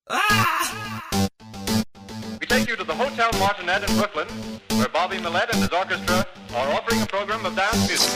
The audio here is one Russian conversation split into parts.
We take you to the Hotel Martinet in Brooklyn, where Bobby Millett and his orchestra are offering a program of dance music.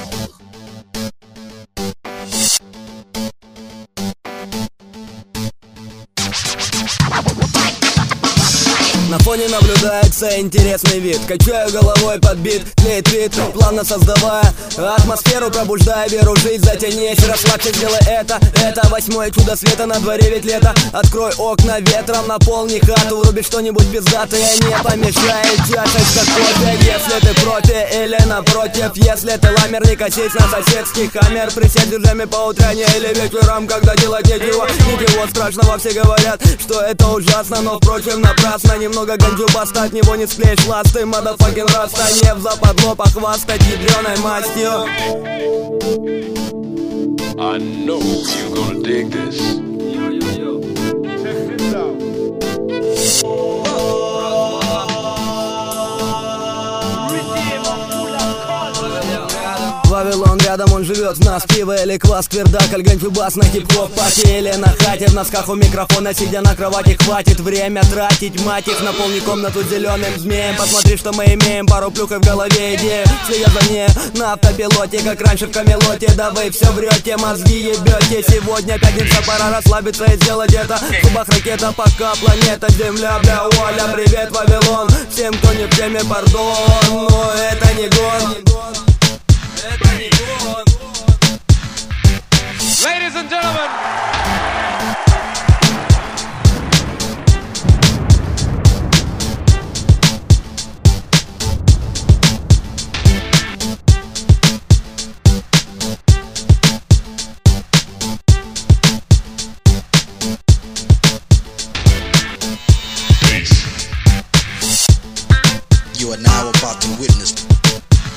На фоне наблюдается интересный вид. Качаю головой под бит, тлеет вид, плавно создавая атмосферу, пробуждая веру, жизнь, затянись, расслабься, сделай это. Это 8-е чудо света, на дворе ведь лето. Открой окна ветром, наполни хату, вруби что-нибудь пиздатое, не помешает чашечка кофе. Если ты профи или напротив, если ты ламер, не косись на соседский хаммер. Присядь держами по утренне или вечером, когда делать нечего. Ничего страшного, все говорят, что это ужасно, но впрочем напрасно. Немного ганджу баста, от него не склеишь ласты. Мадафакин раста, не в западло похвастать ядреной мастью. I know you're gonna dig this. Check this out. Вавилон рядом, он живет в нас. Пиво или квас, квердак, альганчу бас на хип-хоп пати. Или на хате, в носках у микрофона, сидя на кровати. Хватит время тратить, мать их. Наполни комнату зеленым змеем. Посмотри, что мы имеем, пару плюхов в голове, идея. Следя за ней на автопилоте, как раньше в Камелоте. Да вы все врете, мозги ебете. Сегодня пятница, пора расслабиться и сделать это. В зубах ракета, пока планета Земля. Бля, Оля, привет, Вавилон. Всем, кто не в теме, пардон, но это не гон. Ladies and gentlemen, you are now about to witness